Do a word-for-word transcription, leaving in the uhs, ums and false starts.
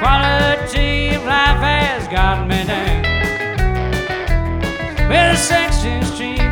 Quality of life has got me down. Well, the section